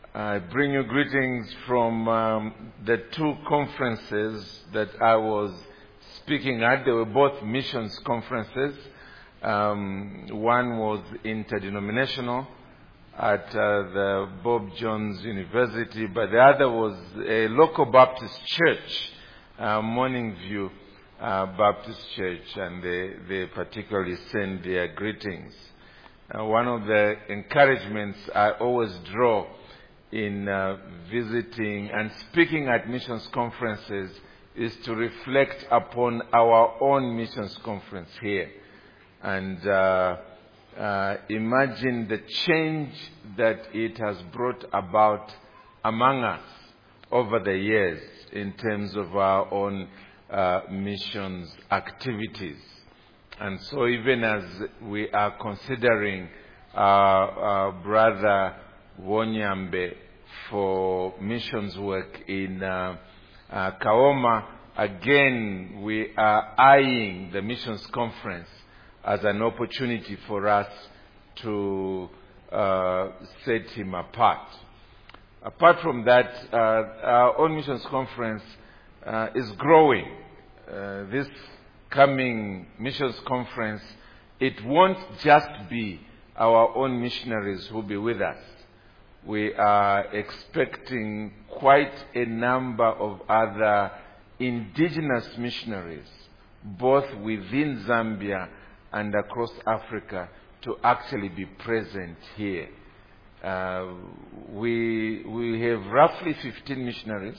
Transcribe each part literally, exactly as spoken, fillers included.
I bring you greetings from um, the two conferences that I was speaking at. They were both missions conferences. Um, one was interdenominational at uh, the Bob Jones University, but the other was a local Baptist church, uh, Morning View uh, Baptist Church, and they, they particularly send their greetings. Uh, one of the encouragements I always draw in uh, visiting and speaking at missions conferences is to reflect upon our own missions conference here and uh, uh, imagine the change that it has brought about among us over the years in terms of our own uh, missions activities. And so even as we are considering our, our brother Wonyambe for missions work in uh, uh, Kaoma, again we are eyeing the missions conference as an opportunity for us to uh, set him apart. Apart from that, uh, our own missions conference uh, is growing. Uh, this coming missions conference, it won't just be our own missionaries who will be with us. We are expecting quite a number of other indigenous missionaries, both within Zambia and across Africa, to actually be present here. Uh, we, we have roughly fifteen missionaries.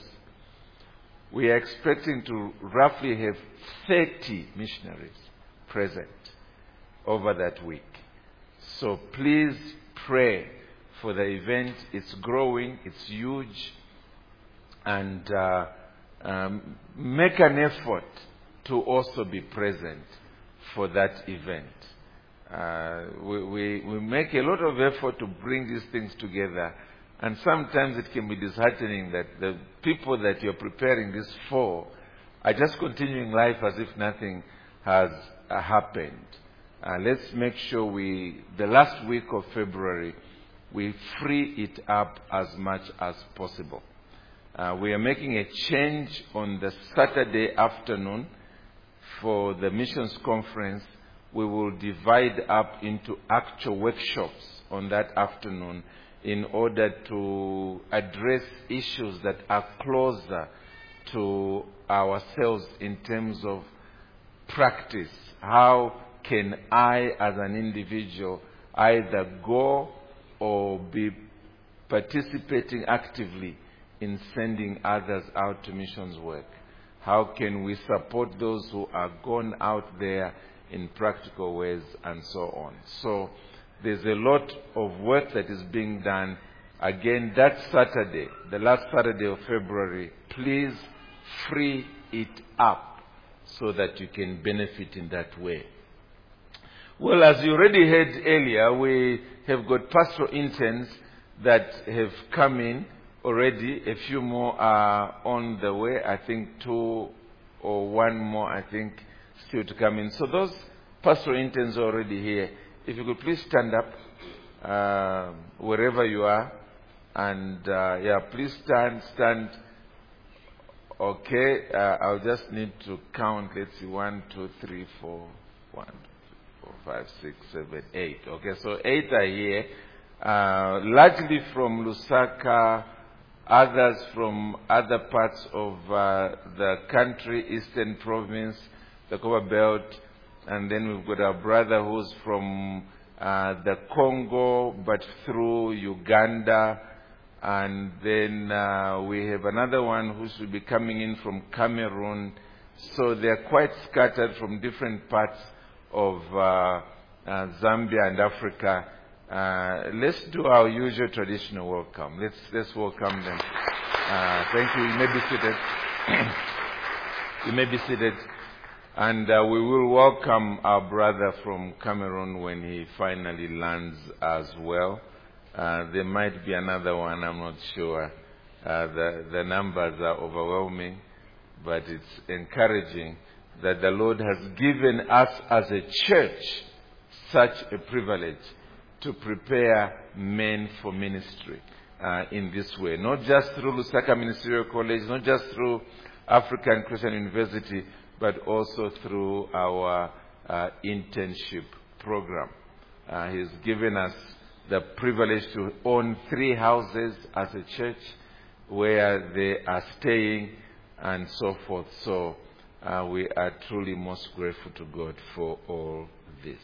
We are expecting to roughly have thirty missionaries present over that week. So please pray for the event. It's growing, it's huge, and uh, um, make an effort to also be present for that event. Uh, we, we, we make a lot of effort to bring these things together, and sometimes it can be disheartening that the people that you're preparing this for are just continuing life as if nothing has uh, happened. Uh, let's make sure we, the last week of February, we free it up as much as possible. Uh, we are making a change on the Saturday afternoon for the missions conference. We will divide up into actual workshops on that afternoon in order to address issues that are closer to ourselves in terms of practice. How can I, as an individual, either go or be participating actively in sending others out to missions work? How can we support those who are gone out there in practical ways and so on? So there's a lot of work that is being done. Again, that Saturday, the last Saturday of February, please free it up so that you can benefit in that way. Well, as you already heard earlier, we have got pastoral interns that have come in already. A few more are on the way. I think two or one more, I think, still to come in. So those pastoral interns are already here. If you could please stand up uh, wherever you are. And, uh, yeah, please stand, stand. Okay, uh, I'll just need to count. Let's see, one, two, three, four, one, two, four, five, six, seven, eight. Okay, so eight are here, uh, largely from Lusaka, others from other parts of uh, the country, Eastern Province, the Copper Belt, and then we've got our brother who's from uh, the Congo, but through Uganda. And then uh, we have another one who should be coming in from Cameroon. So they're quite scattered from different parts of uh, uh, Zambia and Africa. Uh, let's do our usual traditional welcome. Let's let's welcome them. Uh, thank you. You may be seated. You may be seated. And uh, we will welcome our brother from Cameroon when he finally lands as well. Uh, there might be another one, I'm not sure. Uh, the, the numbers are overwhelming, but it's encouraging that the Lord has given us as a church such a privilege to prepare men for ministry. uh, in this way. Not just through Lusaka Ministerial College, not just through African Christian University, but also through our uh, internship program. Uh, he's given us the privilege to own three houses as a church where they are staying and so forth. So uh, we are truly most grateful to God for all this.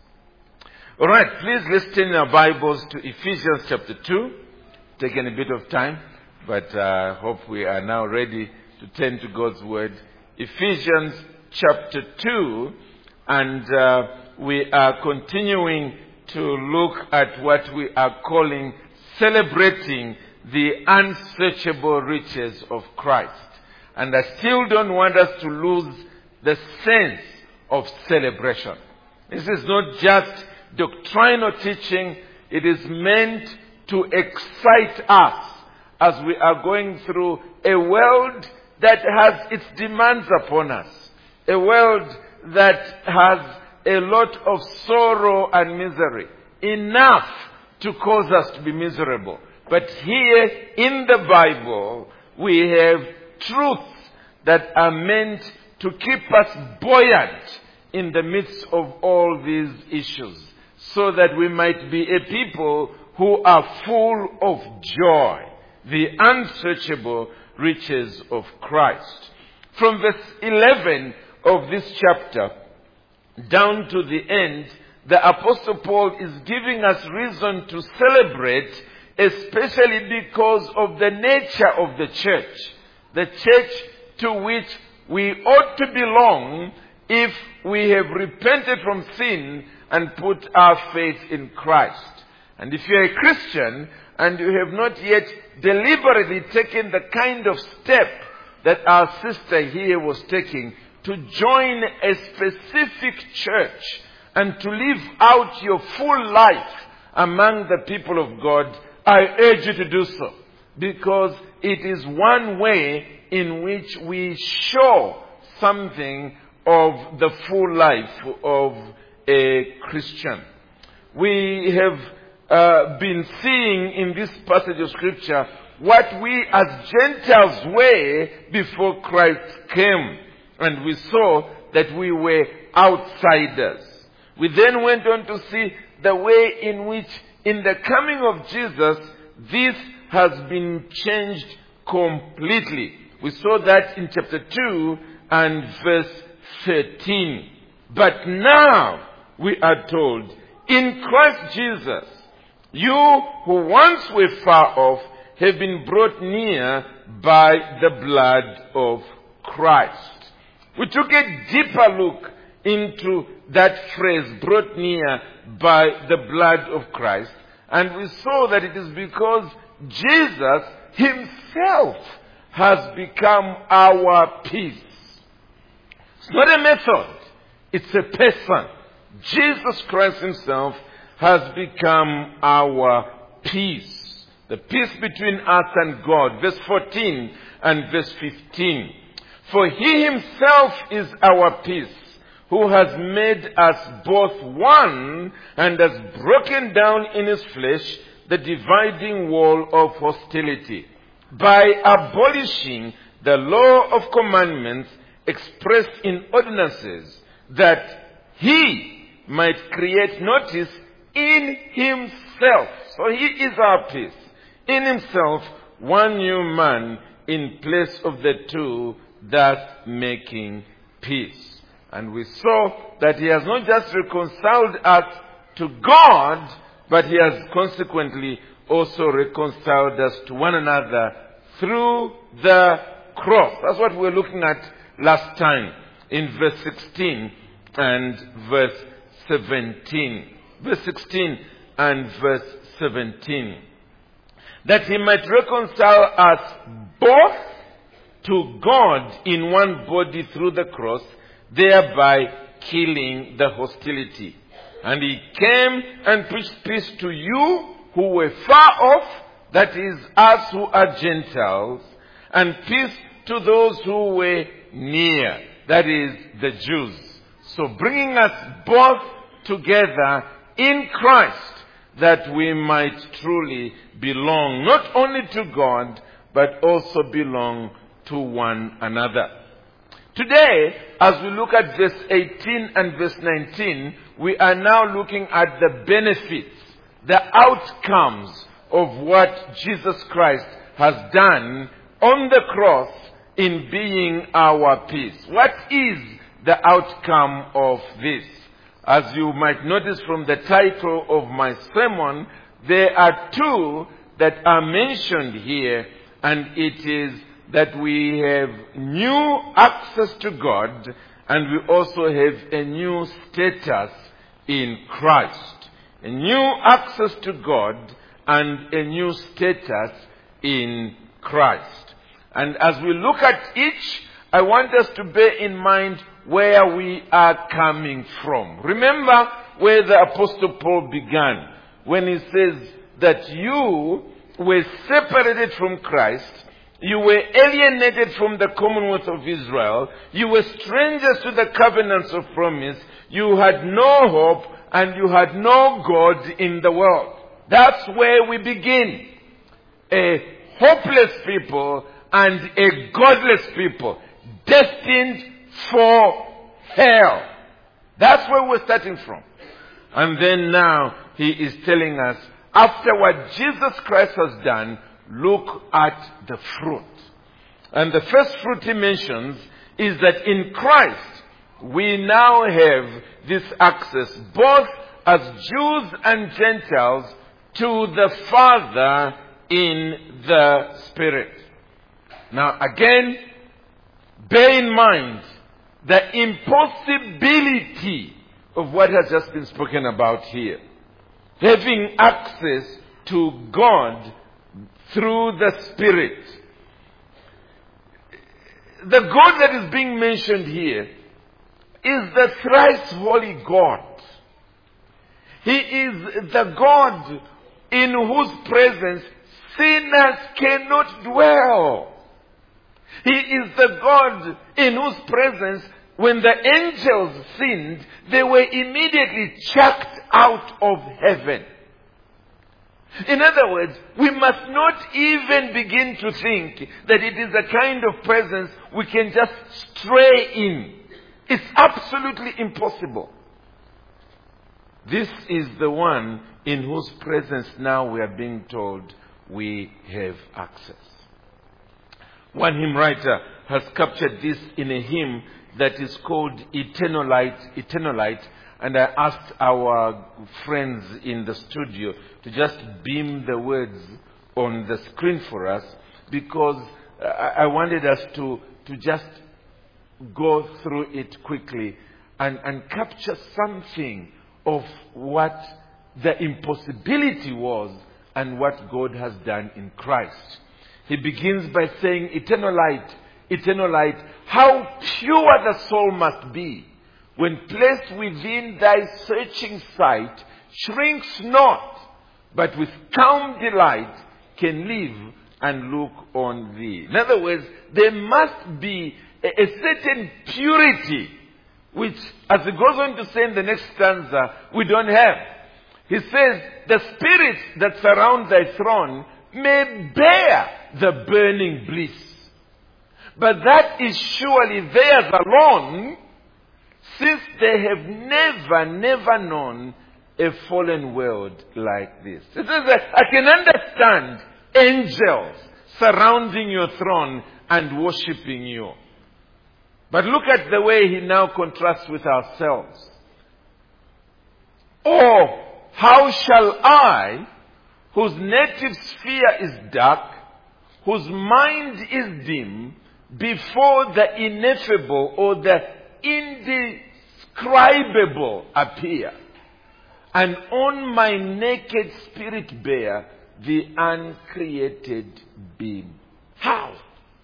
All right, please let's turn our Bibles to Ephesians chapter two. Taking a bit of time, but I uh, hope we are now ready to turn to God's Word. Ephesians chapter two, and uh, we are continuing to look at what we are calling celebrating the unsearchable riches of Christ. And I still don't want us to lose the sense of celebration. This is not just doctrinal teaching. It is meant to excite us as we are going through a world that has its demands upon us. A world that has a lot of sorrow and misery. Enough to cause us to be miserable. But here in the Bible, we have truths that are meant to keep us buoyant in the midst of all these issues, so that we might be a people who are full of joy, the unsearchable riches of Christ. From verse eleven of this chapter down to the end, the Apostle Paul is giving us reason to celebrate, especially because of the nature of the church, the church to which we ought to belong if we have repented from sin and put our faith in Christ. And if you're a Christian and you have not yet deliberately taken the kind of step that our sister here was taking to join a specific church and to live out your full life among the people of God, I urge you to do so. Because it is one way in which we show something of the full life of a Christian. We have uh, been seeing in this passage of Scripture what we as Gentiles were before Christ came. And we saw that we were outsiders. We then went on to see the way in which in the coming of Jesus, this has been changed completely. We saw that in chapter two and verse thirteen. But now we are told, in Christ Jesus, you who once were far off have been brought near by the blood of Christ. We took a deeper look into that phrase, brought near by the blood of Christ. And we saw that it is because Jesus himself has become our peace. It's not a method. It's a person. Jesus Christ himself has become our peace. The peace between us and God. Verse fourteen and verse fifteen. For he himself is our peace, who has made us both one and has broken down in his flesh the dividing wall of hostility, by abolishing the law of commandments expressed in ordinances, that he might create, notice, in himself. So he is our peace. In himself, one new man in place of the two, thus making peace. And we saw that he has not just reconciled us to God, but he has consequently also reconciled us to one another through the cross. That's what we were looking at last time in verse sixteen and verse seventeen. Verse sixteen and verse seventeen. That he might reconcile us both to God in one body through the cross, thereby killing the hostility. And he came and preached peace to you who were far off, that is, us who are Gentiles, and peace to those who were near, that is, the Jews. So bringing us both together in Christ, that we might truly belong not only to God, but also belong to one another. Today, as we look at verse eighteen and verse nineteen, we are now looking at the benefits, the outcomes of what Jesus Christ has done on the cross in being our peace. What is the outcome of this? As you might notice from the title of my sermon, there are two that are mentioned here, and it is that we have new access to God, and we also have a new status in Christ. A new access to God and a new status in Christ. And as we look at each, I want us to bear in mind where we are coming from. Remember where the Apostle Paul began, when he says that you were separated from Christ, you were alienated from the commonwealth of Israel, you were strangers to the covenants of promise, you had no hope, and you had no God in the world. That's where we begin. A hopeless people and a godless people, destined for hell. That's where we're starting from. And then now he is telling us, after what Jesus Christ has done, look at the fruit. And the first fruit he mentions is that in Christ we now have this access, both as Jews and Gentiles, to the Father in the Spirit. Now again, bear in mind the impossibility of what has just been spoken about here. Having access to God through the Spirit. The God that is being mentioned here is the thrice holy God. He is the God in whose presence sinners cannot dwell. He is the God in whose presence, when the angels sinned, they were immediately chucked out of heaven. In other words, we must not even begin to think that it is a kind of presence we can just stray in. It's absolutely impossible. This is the one in whose presence now we are being told we have access. One hymn writer has captured this in a hymn that is called Eternal Light, Eternal Light, and I asked our friends in the studio to just beam the words on the screen for us, because I wanted us to, to just go through it quickly and, and capture something of what the impossibility was and what God has done in Christ. He begins by saying, eternal light, eternal light, how pure the soul must be, when placed within thy searching sight, shrinks not, but with calm delight can live and look on thee. In other words, there must be a, a certain purity, which, as he goes on to say in the next stanza, we don't have. He says, the spirits that surround thy throne may bear the burning bliss. But that is surely theirs alone, since they have never, never known a fallen world like this. It says that I can understand angels surrounding your throne and worshipping you. But look at the way he now contrasts with ourselves. Oh, how shall I, whose native sphere is dark, whose mind is dim, before the ineffable or the indescribable appear, and on my naked spirit bear the uncreated being? How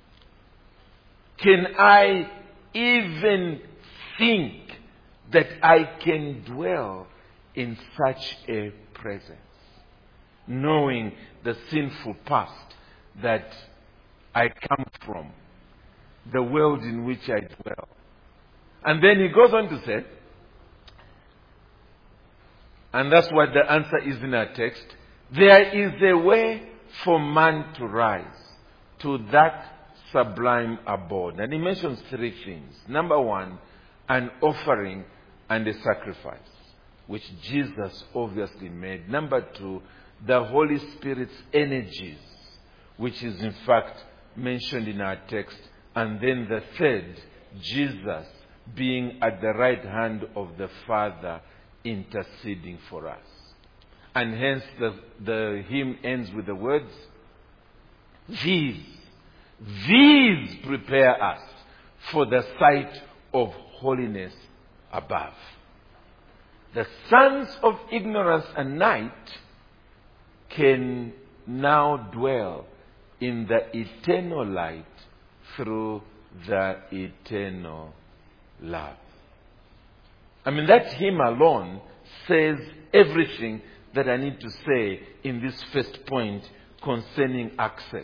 can I even think that I can dwell in such a presence, knowing the sinful past that I come from, the world in which I dwell? And then he goes on to say, And that's what the answer is in our text. There is a way for man to rise to that sublime abode. And he mentions three things. Number one, an offering and a sacrifice, which Jesus obviously made. Number two, the Holy Spirit's energies, which is in fact mentioned in our text. And then the third, Jesus being at the right hand of the Father interceding for us. And hence the, the hymn ends with the words, These, these prepare us for the sight of holiness above. The sons of ignorance and night can now dwell in the eternal light through the eternal love. I mean, that hymn alone says everything that I need to say in this first point concerning access.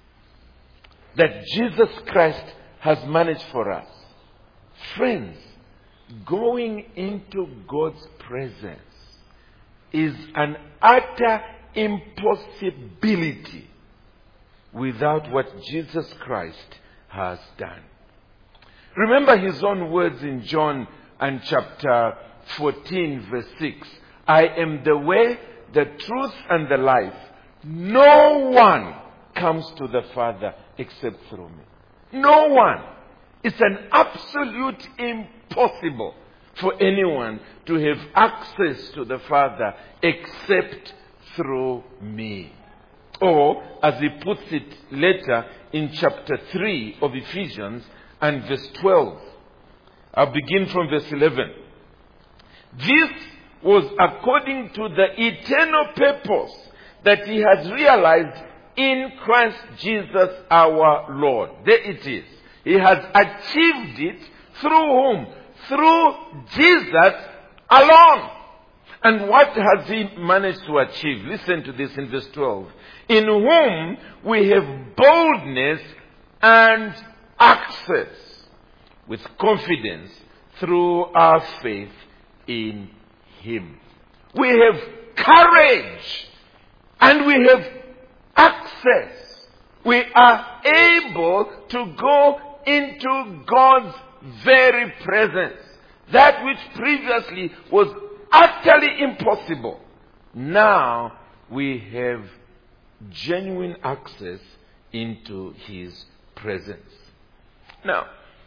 That Jesus Christ has managed for us. Friends, going into God's presence is an utter impossibility without what Jesus Christ has done. Remember his own words in John and chapter fourteen verse six. I am the way, the truth and the life. No one comes to the Father except through me. No one. It's an absolute impossible for anyone to have access to the Father except through me. Or, as he puts it later in chapter three of Ephesians and verse twelve. I'll begin from verse eleven. This was according to the eternal purpose that he has realized in Christ Jesus our Lord. There it is. He has achieved it through whom? Through Jesus alone. And what has he managed to achieve? Listen to this in verse twelve. In whom we have boldness and access with confidence through our faith in him. We have courage and we have access. We are able to go into God's very presence. That which previously was utterly impossible. Now we have genuine access into his presence. Now,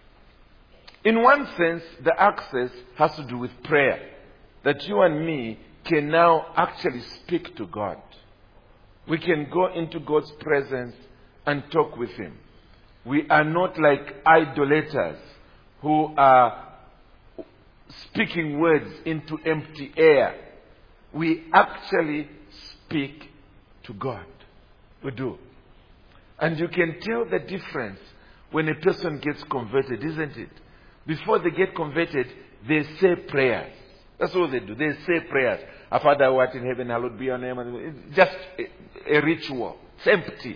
in one sense, the access has to do with prayer. That you and me can now actually speak to God. We can go into God's presence and talk with him. We are not like idolaters who are speaking words into empty air. We actually speak to God. We do. And you can tell the difference when a person gets converted, isn't it? Before they get converted, they say prayers. That's all they do. They say prayers. Our Father who art in heaven, hallowed be your name. It's just a, a ritual. It's empty.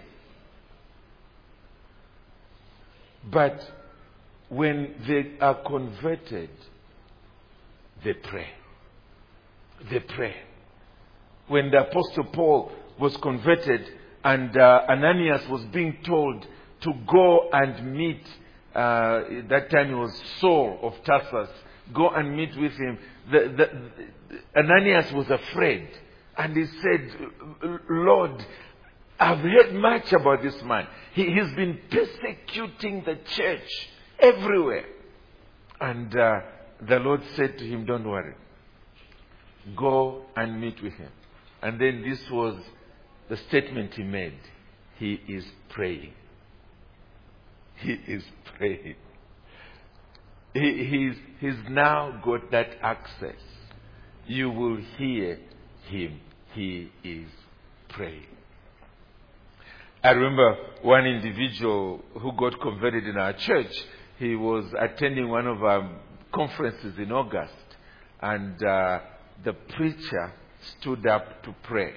But when they are converted, they pray. They pray. When the Apostle Paul was converted and uh, Ananias was being told to go and meet, uh, that time it was Saul of Tarsus, go and meet with him. The, the, the, Ananias was afraid. And he said, Lord, I've heard much about this man. He, he's been persecuting the church everywhere. And uh, the Lord said to him, don't worry. Go and meet with him. And then this was the statement he made. He is praying. He is praying. He, he's, he's now got that access. You will hear him. He is praying. I remember one individual who got converted in our church. He was attending one of our conferences in August. And uh, the preacher stood up to pray.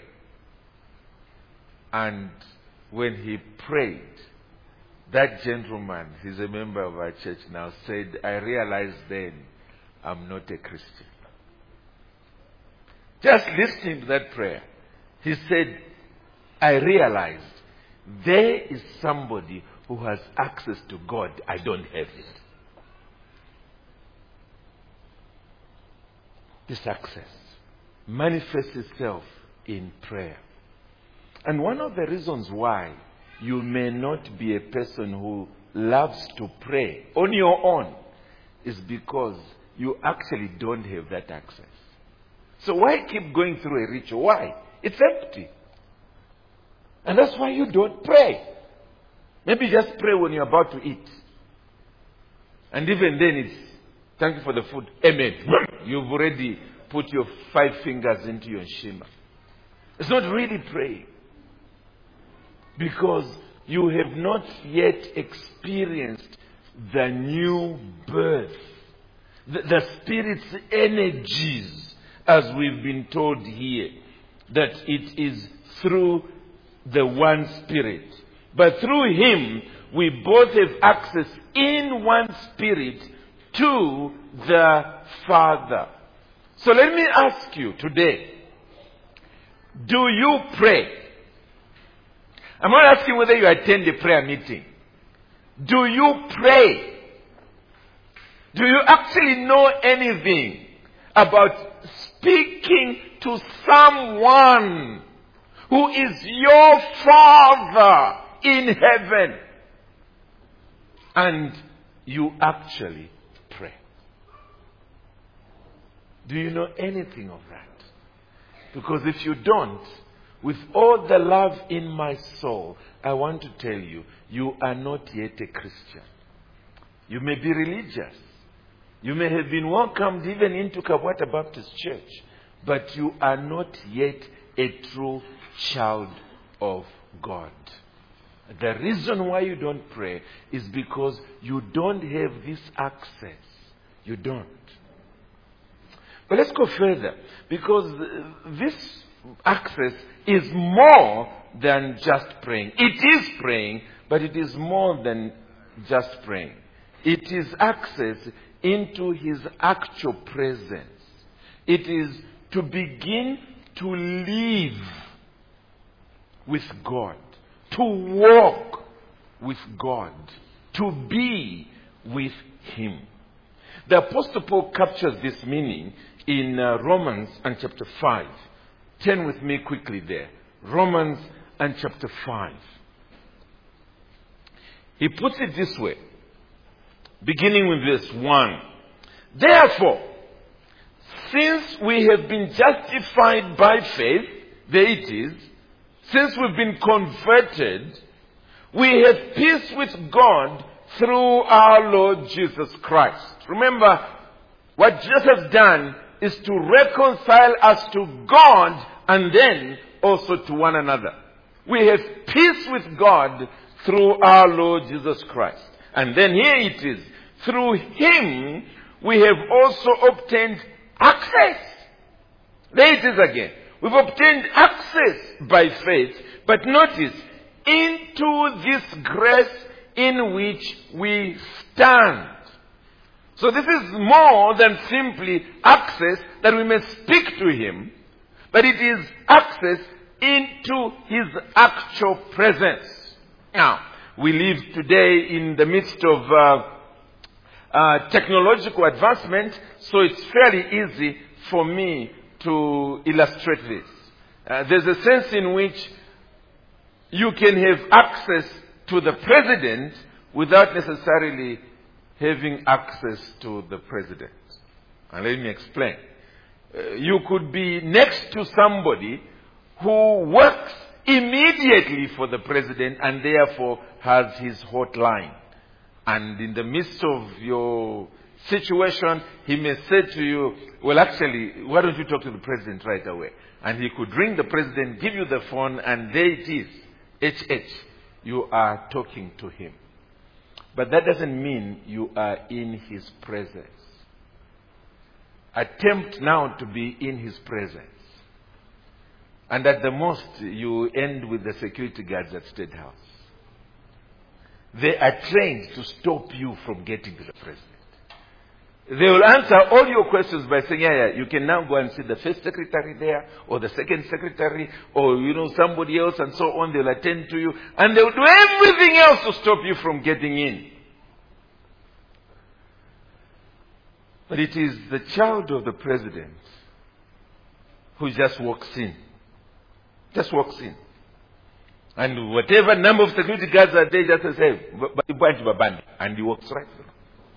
And when he prayed, that gentleman, he's a member of our church now, said, I realized then I'm not a Christian. Just listening to that prayer, he said, I realized there is somebody who has access to God. I don't have it. This access manifests itself in prayer. And one of the reasons why you may not be a person who loves to pray on your own is because you actually don't have that access. So why keep going through a ritual? Why? It's empty. And that's why you don't pray. Maybe just pray when you're about to eat. And even then it's, thank you for the food. Amen. You've already put your five fingers into your shema. It's not really praying. Because you have not yet experienced the new birth. The, the Spirit's energies, as we've been told here, that it is through the one Spirit. But through Him, we both have access in one Spirit to the Father. So let me ask you today, do you pray? I'm not asking whether you attend a prayer meeting. Do you pray? Do you actually know anything about speaking to someone who is your Father in heaven? And you actually pray. Do you know anything of that? Because if you don't, with all the love in my soul, I want to tell you, you are not yet a Christian. You may be religious. You may have been welcomed even into Kabwata Baptist Church. But you are not yet a true child of God. The reason why you don't pray is because you don't have this access. You don't. But let's go further. Because this access is more than just praying. It is praying, but it is more than just praying. It is access into His actual presence. It is to begin to live with God, to walk with God, to be with Him. The Apostle Paul captures this meaning in uh, Romans and chapter five. Turn with me quickly there. Romans and chapter five. He puts it this way, beginning with verse one. Therefore, since we have been justified by faith, there it is, since we've been converted, we have peace with God through our Lord Jesus Christ. Remember, what Jesus has done is to reconcile us to God and then also to one another. We have peace with God through our Lord Jesus Christ. And then here it is. Through Him, we have also obtained access. There it is again. We've obtained access by faith, but notice, into this grace in which we stand. So this is more than simply access that we may speak to Him, but it is access into His actual presence. Now, we live today in the midst of uh, uh, technological advancement, so it's fairly easy for me to illustrate this. Uh, there's a sense in which you can have access to the president without necessarily having access to the president. And let me explain. Uh, you could be next to somebody who works immediately for the president and therefore has his hotline. And in the midst of your situation, he may say to you, well, actually, why don't you talk to the president right away? And he could ring the president, give you the phone, and there it is. H H. You are talking to him. But that doesn't mean you are in his presence. Attempt now to be in his presence. And at the most, you end with the security guards at State House. They are trained to stop you from getting to the president. They will answer all your questions by saying, yeah, yeah, you can now go and see the first secretary there, or the second secretary, or, you know, somebody else, and so on. They'll attend to you, and they'll do everything else to stop you from getting in. But it is the child of the president who just walks in. Just walks in. And whatever number of security guards are there, just say, hey, and he walks right through.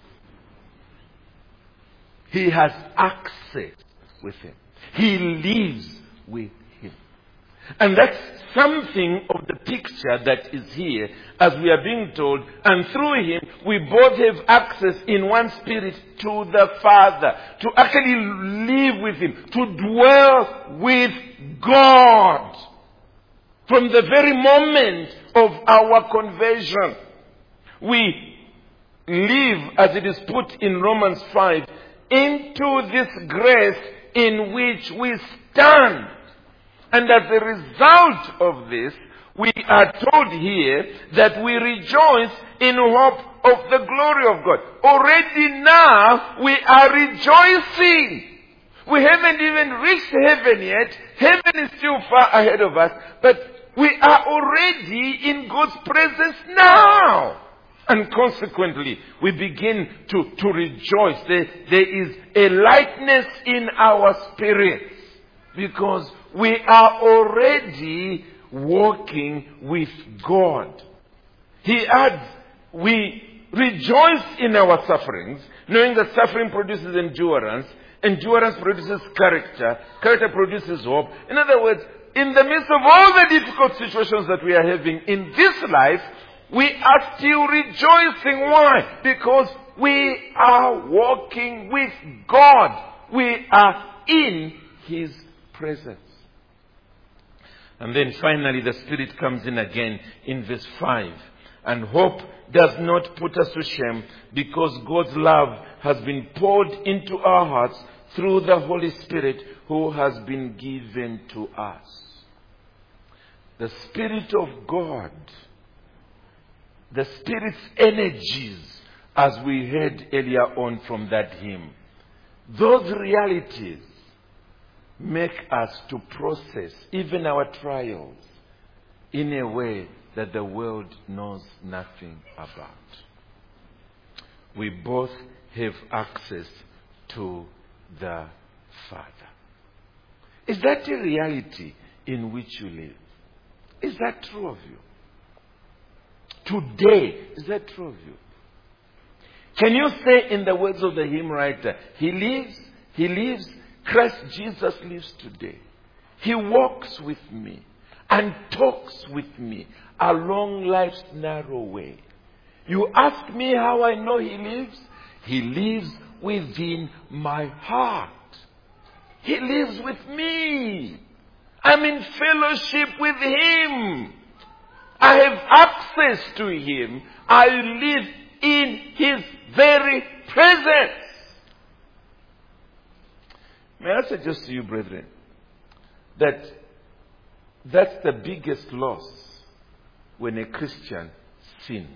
He has access with him. He lives with him. And that's something of the picture that is here, as we are being told, and through him we both have access in one spirit to the Father, to actually live with him, to dwell with God. From the very moment of our conversion, we live, as it is put in Romans five, into this grace in which we stand. And as a result of this, we are told here that we rejoice in hope of the glory of God. Already now, we are rejoicing. We haven't even reached heaven yet. Heaven is still far ahead of us. But we are already in God's presence now. And consequently, we begin to, to rejoice. There, there is a lightness in our spirits because we are already walking with God. He adds, we rejoice in our sufferings, knowing that suffering produces endurance, endurance produces character, character produces hope. In other words, in the midst of all the difficult situations that we are having in this life, we are still rejoicing. Why? Because we are walking with God. We are in His presence. And then finally the Spirit comes in again in verse five. And hope does not put us to shame because God's love has been poured into our hearts through the Holy Spirit who has been given to us. The Spirit of God, the Spirit's energies, as we heard earlier on from that hymn, those realities make us to process even our trials in a way that the world knows nothing about. We both have access to the Father. Is that a reality in which you live? Is that true of you? Today, is that true of you? Can you say in the words of the hymn writer, He lives, He lives, Christ Jesus lives today. He walks with me and talks with me along life's narrow way. You ask me how I know He lives? He lives within my heart. He lives with me. I'm in fellowship with Him. I have access to Him. I live in His very presence. May I suggest to you, brethren, that that's the biggest loss when a Christian sins.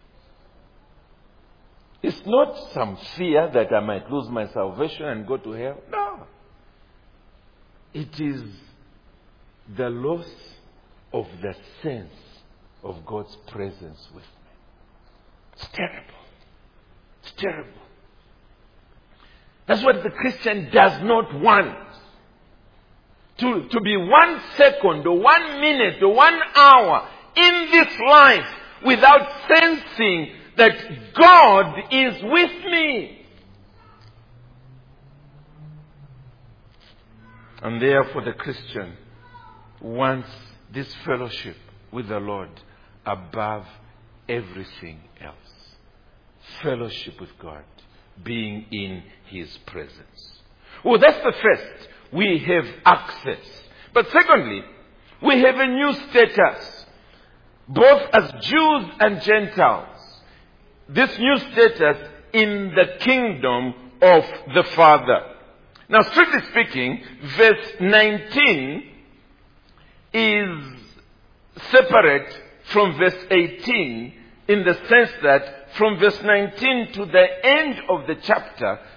It's not some fear that I might lose my salvation and go to hell. No. It is the loss of the sense of God's presence with me. It's terrible. It's terrible. That's what the Christian does not want. To, to be one second or one minute or one hour in this life without sensing that God is with me. And therefore the Christian wants this fellowship with the Lord above everything else. Fellowship with God, being in His presence. Well, that's the first. We have access. But secondly, we have a new status, both as Jews and Gentiles. This new status in the kingdom of the Father. Now, strictly speaking, verse nineteen is separate from verse eighteen in the sense that from verse nineteen to the end of the chapter,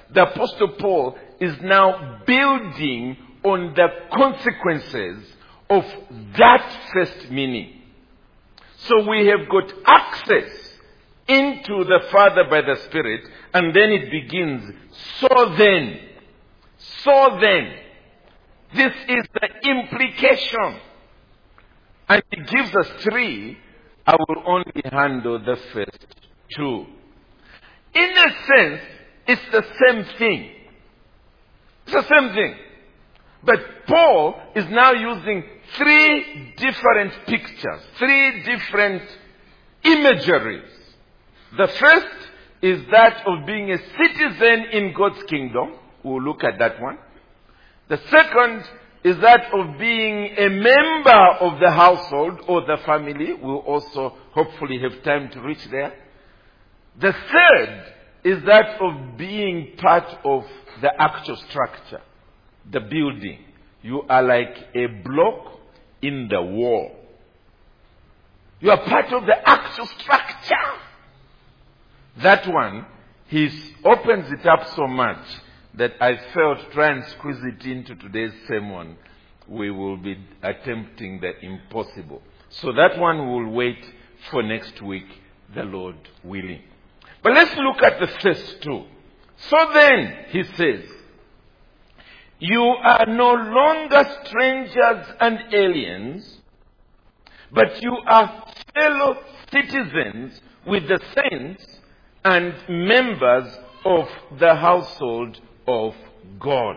the Apostle Paul is now building on the consequences of that first meaning. So we have got access into the Father by the Spirit, and then it begins, so then, so then, this is the implication. And it gives us three. I will only handle the first two. In a sense, it's the same thing. It's the same thing. But Paul is now using three different pictures, three different imageries. The first is that of being a citizen in God's kingdom. We'll look at that one. The second is that of being a member of the household or the family. We'll also hopefully have time to reach there. The third is that of being part of the actual structure, the building. You are like a block in the wall. You are part of the actual structure. That one, he opens it up so much that I felt try and squeeze it into today's sermon, we will be attempting the impossible. So that one will wait for next week, the Lord willing. But let's look at the first two. So then, he says, you are no longer strangers and aliens, but you are fellow citizens with the saints and members of the household of God.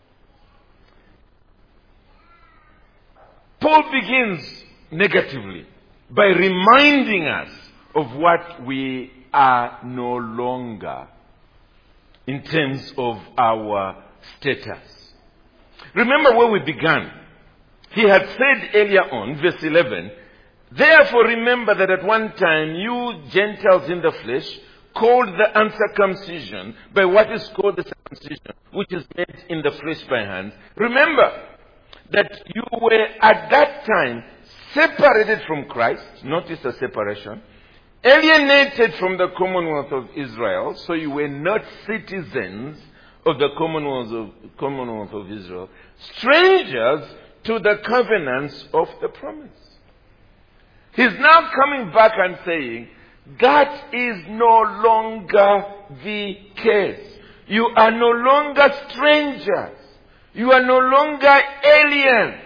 Paul begins negatively by reminding us of what we are no longer in terms of our status. Remember where we began. He had said earlier on, verse eleven, therefore remember that at one time you Gentiles in the flesh called the uncircumcision by what is called the circumcision, which is made in the flesh by hands. Remember that you were at that time separated from Christ. Notice the separation. Alienated from the commonwealth of Israel. So you were not citizens of the commonwealth of, commonwealth of Israel. Strangers to the covenants of the promise. He's now coming back and saying, that is no longer the case. You are no longer strangers. You are no longer aliens.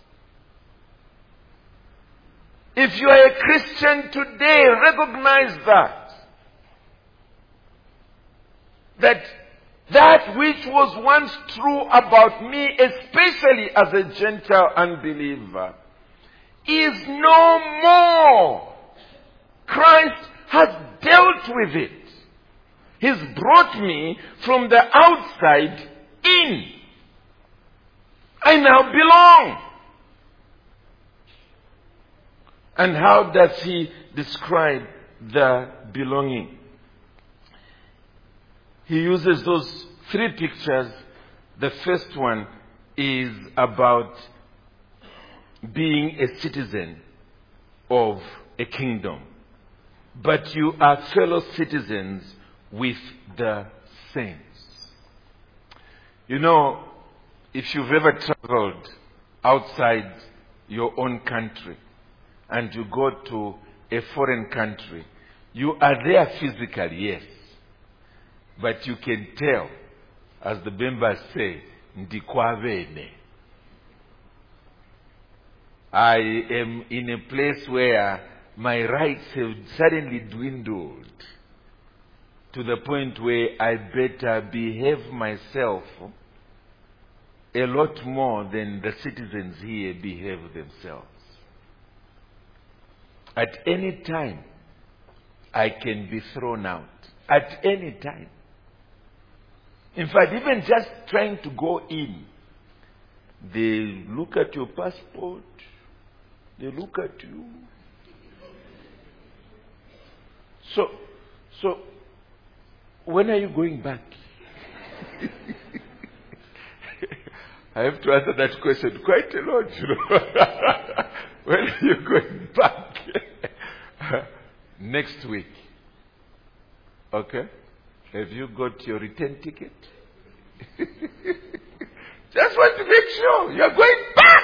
If you are a Christian today, recognize that. That that which was once true about me, especially as a Gentile unbeliever, is no more. Christ has dealt with it. He's brought me from the outside in. I now belong. And how does he describe the belonging? He uses those three pictures. The first one is about being a citizen of a kingdom. But you are fellow citizens with the saints. You know, if you've ever traveled outside your own country and you go to a foreign country, you are there physically, yes. But you can tell, as the Bembas say, Ndikwavene. I am in a place where my rights have suddenly dwindled to the point where I better behave myself a lot more than the citizens here behave themselves. At any time, I can be thrown out. At any time. In fact, even just trying to go in, they look at your passport, they look at you. So, so, when are you going back? I have to answer that question quite a lot, you know. When are you going back? Next week. Okay? Have you got your return ticket? Just want to make sure you're going back.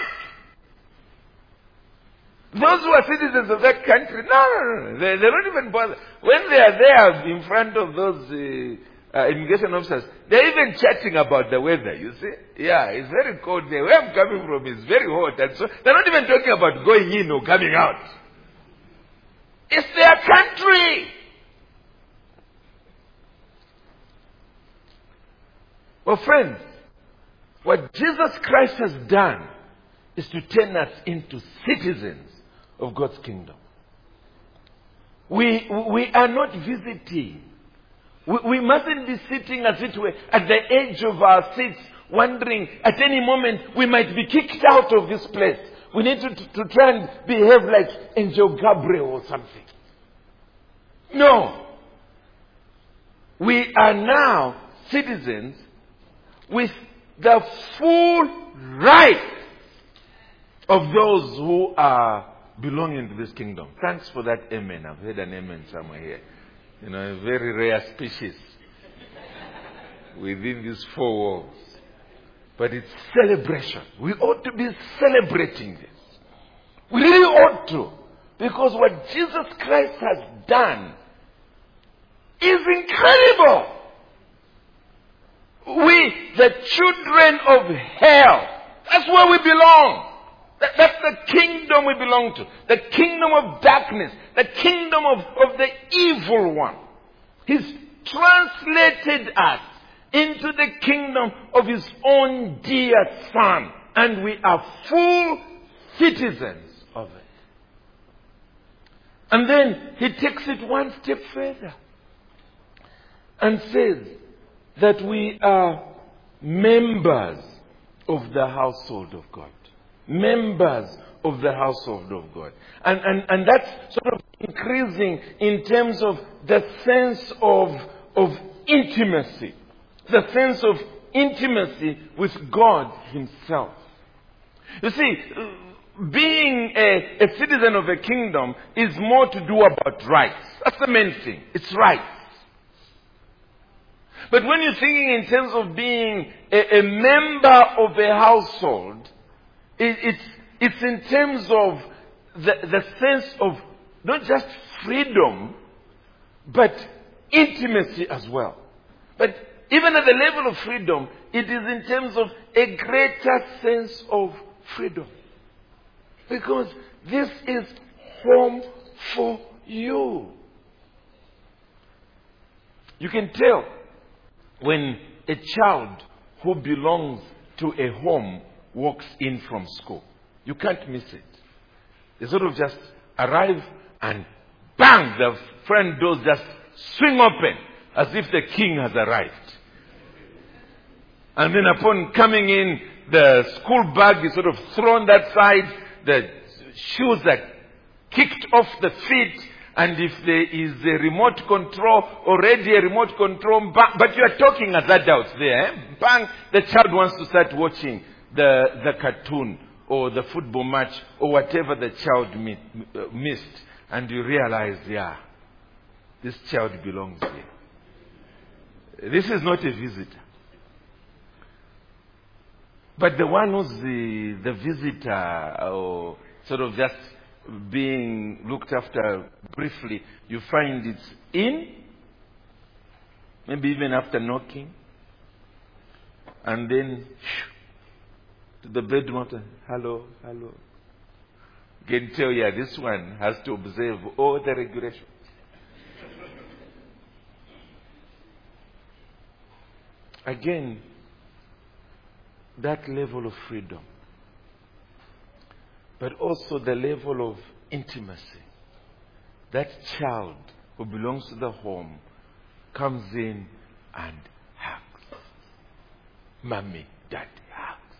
Those who are citizens of that country, no, no, no, they, they don't even bother. When they are there in front of those uh, uh, immigration officers, they're even chatting about the weather, you see. Yeah, it's very cold there. Where I'm coming from is very hot. And so they're not even talking about going in or coming out. It's their country. Well, friends, what Jesus Christ has done is to turn us into citizens of God's kingdom. We, we are not visiting. We, we mustn't be sitting as it were at the edge of our seats, wondering at any moment we might be kicked out of this place. We need to, to, to try and behave like Angel Gabriel or something. No. We are now citizens with the full right of those who are belonging to this kingdom. Thanks for that amen. I've heard an amen somewhere here. You know, a very rare species within these four walls. But it's celebration. We ought to be celebrating this. We really ought to. Because what Jesus Christ has done is incredible. We, the children of hell, that's where we belong. That, that's the kingdom we belong to. The kingdom of darkness. The kingdom of, of the evil one. He's translated us into the kingdom of his own dear Son. And we are full citizens of it. And then he takes it one step further and says that we are members of the household of God. Members of the household of God. And, and, and that's sort of increasing in terms of the sense of, of intimacy. The sense of intimacy with God himself. You see, being a, a citizen of a kingdom is more to do about rights. That's the main thing. It's rights. But when you're thinking in terms of being a, a member of a household, it, it's, it's in terms of the, the sense of not just freedom, but intimacy as well. But even at the level of freedom, it is in terms of a greater sense of freedom. Because this is home for you. You can tell when a child who belongs to a home walks in from school. You can't miss it. They sort of just arrive and bang, the front doors just swing open as if the king has arrived. And then upon coming in, the school bag is sort of thrown that side, the shoes are kicked off the feet, and if there is a remote control, already a remote control, bang, but you are talking as adults there, eh? Bang, the child wants to start watching the, the cartoon or the football match or whatever the child mi- uh, missed, and you realize, yeah, this child belongs here. This is not a visitor. But the one who's the, the visitor or sort of just being looked after briefly, you find it's in, maybe even after knocking, and then to the bedroom after, hello, hello. You can tell, yeah, this one has to observe all the regulations. Again, that level of freedom, but also the level of intimacy. That child who belongs to the home comes in and hugs. Mommy, daddy hugs.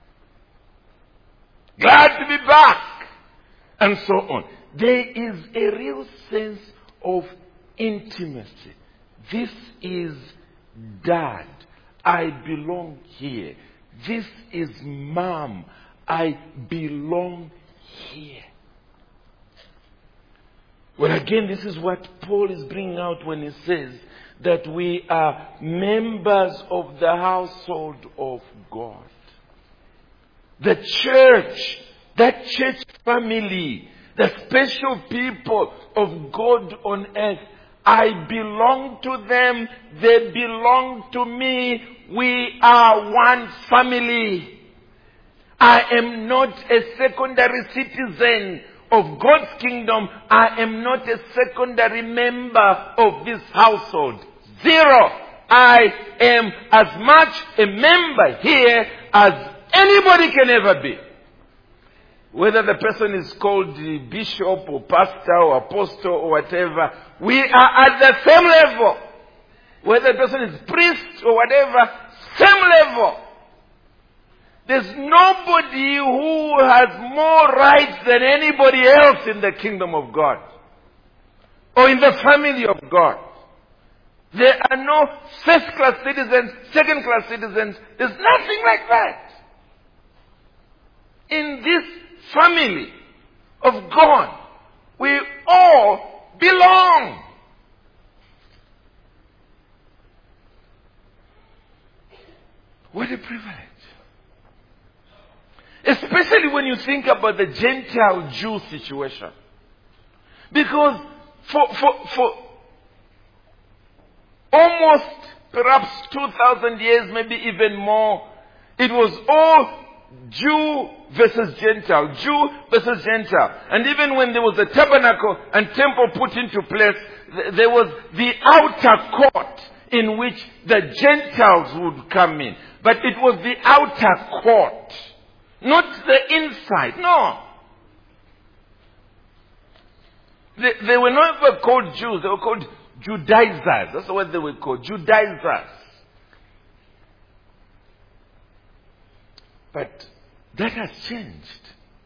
Glad to be back! And so on. There is a real sense of intimacy. This is Dad. I belong here. This is Mom. I belong here. Well, again, this is what Paul is bringing out when he says that we are members of the household of God. The church, that church family, the special people of God on earth. I belong to them, they belong to me. We are one family. I am not a secondary citizen of God's kingdom. I am not a secondary member of this household. Zero. I am as much a member here as anybody can ever be. Whether the person is called the bishop or pastor or apostle or whatever, we are at the same level. Whether the person is priest or whatever, same level. There's nobody who has more rights than anybody else in the kingdom of God or in the family of God. There are no first-class citizens, second-class citizens. There's nothing like that. In this family of God, we all belong. What a privilege. Especially when you think about the Gentile Jew situation. Because for, for, for almost perhaps two thousand years, maybe even more, it was all Jew versus Gentile, Jew versus Gentile. And even when there was a tabernacle and temple put into place, there was the outer court in which the Gentiles would come in. But it was the outer court, not the inside. No. They, they were not called Jews, they were called Judaizers. That's what they were called, Judaizers. But that has changed.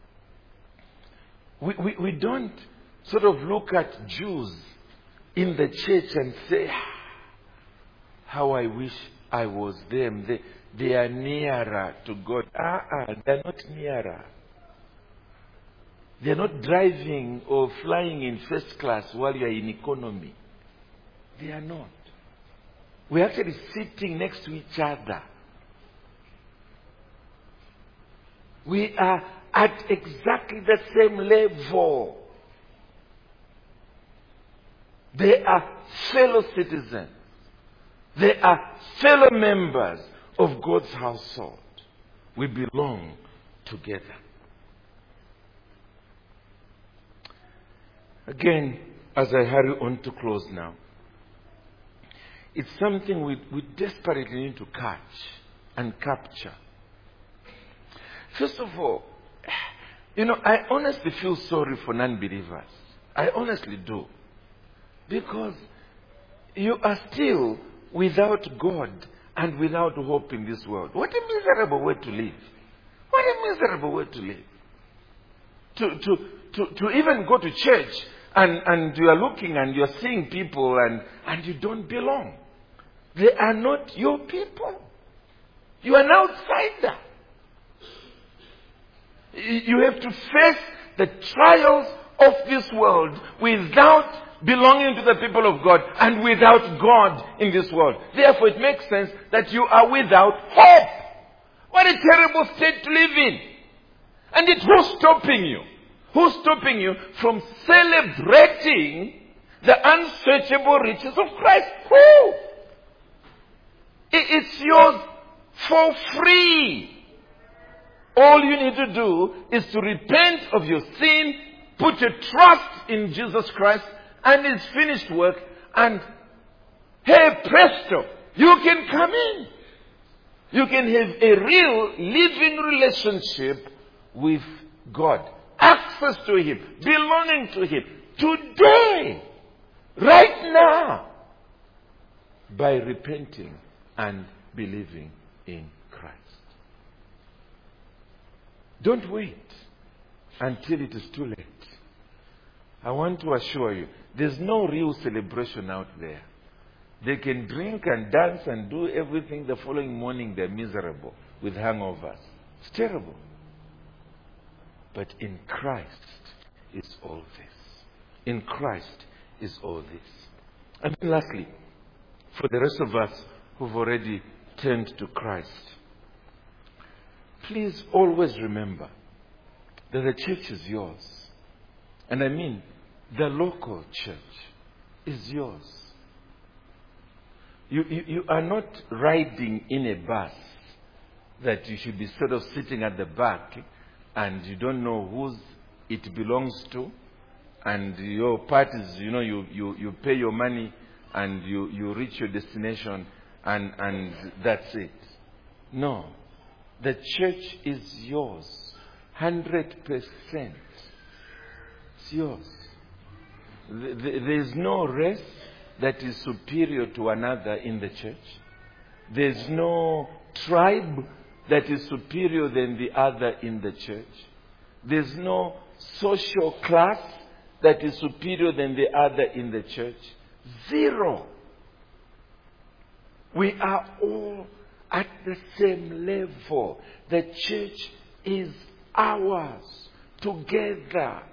We, we, we don't sort of look at Jews in the church and say, how I wish I was them. They, they are nearer to God. Ah, ah, they're not nearer. They're not driving or flying in first class while you're in economy. They are not. We're actually sitting next to each other. We are at exactly the same level. They are fellow citizens. They are fellow members of God's household. We belong together. Again, as I hurry on to close now, it's something we, we desperately need to catch and capture. First of all, you know, I honestly feel sorry for non-believers. I honestly do. Because you are still without God and without hope in this world. What a miserable way to live. What a miserable way to live. To, to, to, to even go to church and, and you are looking and you are seeing people and, and you don't belong. They are not your people. You are an outsider. You have to face the trials of this world without belonging to the people of God and without God in this world. Therefore, it makes sense that you are without hope. What a terrible state to live in. And it who's stopping you? Who's stopping you from celebrating the unsearchable riches of Christ? Who? It's yours for free. All you need to do is to repent of your sin, put your trust in Jesus Christ and His finished work, and hey presto, you can come in. You can have a real living relationship with God. Access to Him, belonging to Him. Today, right now, by repenting and believing in Christ. Don't wait until it is too late. I want to assure you, there's no real celebration out there. They can drink and dance and do everything. The following morning they're miserable with hangovers. It's terrible. But in Christ is all this. In Christ is all this. And then lastly, for the rest of us who've already turned to Christ, please always remember that the church is yours. And I mean, the local church is yours. You, you, you are not riding in a bus that you should be sort of sitting at the back and you don't know whose it belongs to. And your part is, you know, you, you, you pay your money and you, you reach your destination and, and that's it. No. The church is yours. one hundred percent. It's yours. There's no race that is superior to another in the church. There's no tribe that is superior than the other in the church. There's no social class that is superior than the other in the church. Zero. We are all at the same level. The church is ours together.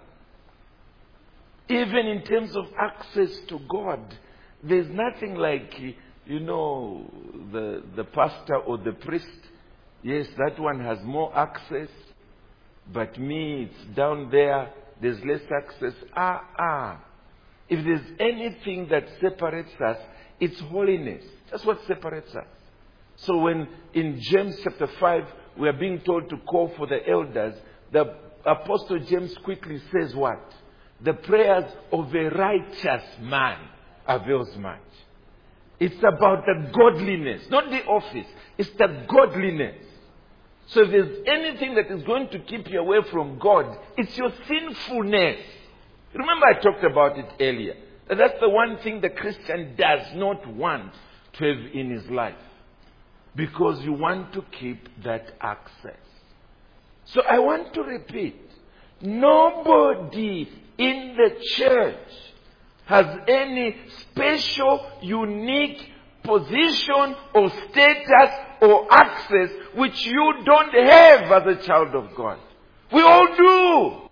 Even in terms of access to God, there's nothing like, you know, the, the pastor or the priest. Yes, that one has more access, but me, it's down there, there's less access. Ah, ah. If there's anything that separates us, it's holiness. That's what separates us. So when in James chapter five, we are being told to call for the elders, the Apostle James quickly says what? The prayers of a righteous man avails much. It's about the godliness, not the office. It's the godliness. So if there's anything that is going to keep you away from God, it's your sinfulness. Remember I talked about it earlier. That's the one thing the Christian does not want to have in his life. Because you want to keep that access. So I want to repeat. Nobody in the church has any special, unique position or status or access which you don't have as a child of God. We all do.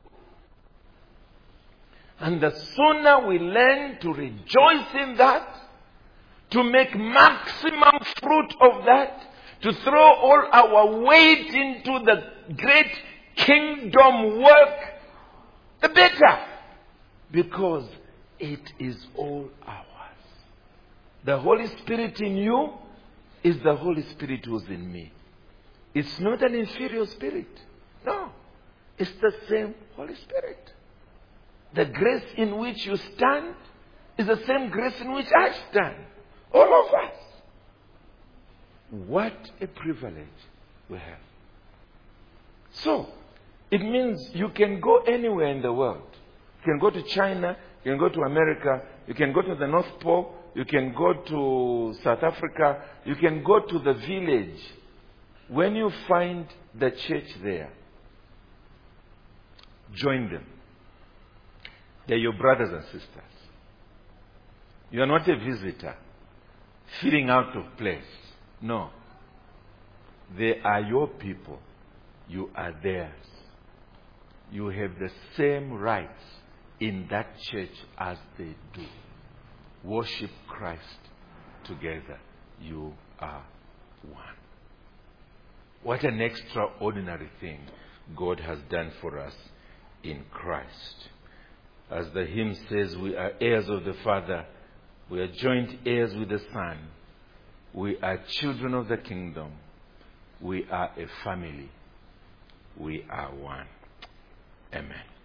And the sooner we learn to rejoice in that, to make maximum fruit of that, to throw all our weight into the great kingdom work, the better. Because it is all ours. The Holy Spirit in you is the Holy Spirit who's in me. It's not an inferior spirit. No. It's the same Holy Spirit. The grace in which you stand is the same grace in which I stand. All of us. What a privilege we have. So, it means you can go anywhere in the world. You can go to China, you can go to America, you can go to the North Pole, you can go to South Africa, you can go to the village. When you find the church there, join them. They're your brothers and sisters. You are not a visitor, feeling out of place. No. They are your people. You are theirs. You have the same rights in that church as they do. Worship Christ together. You are one. What an extraordinary thing God has done for us in Christ. As the hymn says, we are heirs of the Father. We are joint heirs with the Son. We are children of the kingdom. We are a family. We are one. Amen.